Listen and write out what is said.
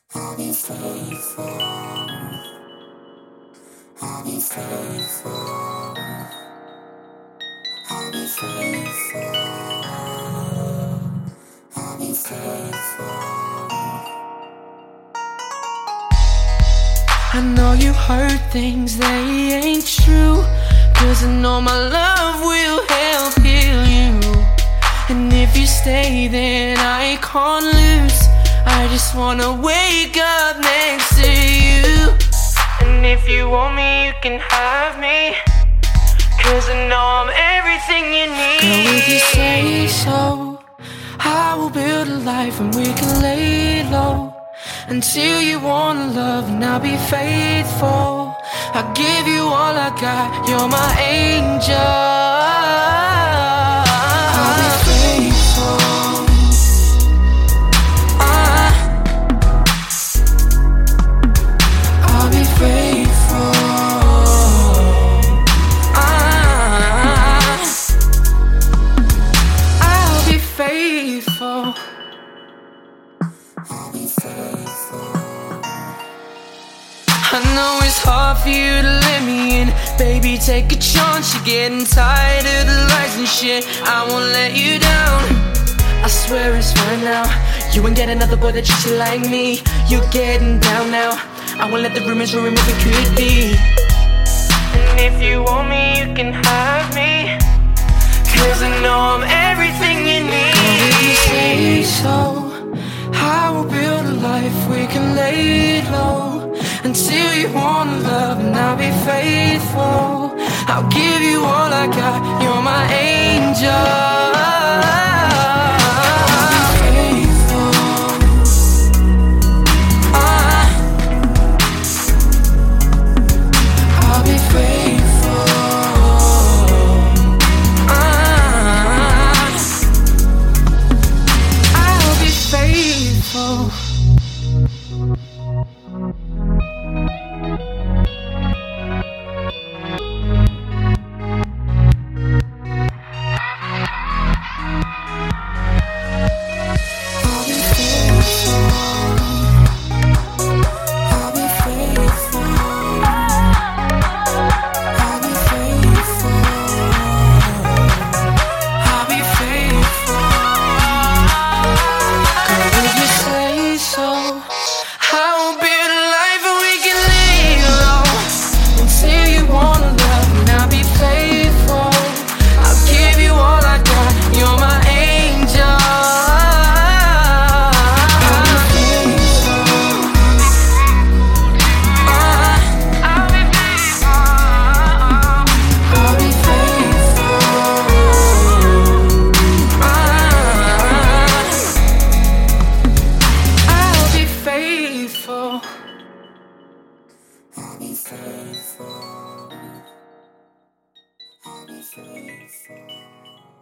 I'll be faithful. I'll be faithful. I'll be faithful. I'll be faithful. I know you heard things, they ain't true. 'Cause I know my love will help heal you. And if you stay, then I can't lose. I just wanna wake up next to you. And if you want me, you can have me. 'Cause I know I'm everything you need. Girl, if you say so, I will build a life and we can lay low. Until you want love and I'll be faithful. I'll give you all I got, you're my angel. I'll be faithful. I'll be faithful. I'll be faithful. I'll be faithful. I know it's hard for you to let me in. Baby, take a chance, you're getting tired of the lies and shit. I won't let you down, I swear it's fine now. You ain't get another boy that treats you like me. You're getting down now, I won't let the rumors ruin what we could be. And if you want me, you can have me. 'Cause I know I'm everything you need. If you say so, I will build a life we can lay low. Until you want love and I'll be faithful. I'll give you all I got, you're my angel. I'll be faithful. I'll be faithful. I'll be faithful. I'll be faithful.